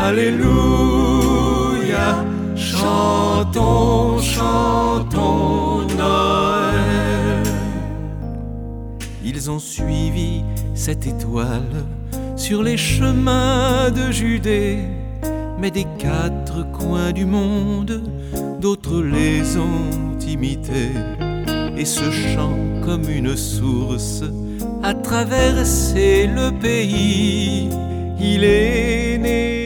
Alléluia, chantons, chantons Noël. Ils ont suivi cette étoile sur les chemins de Judée, mais des quatre coins du monde, d'autres les ont imités. Et ce chant, comme une source, a traversé le pays. Il est né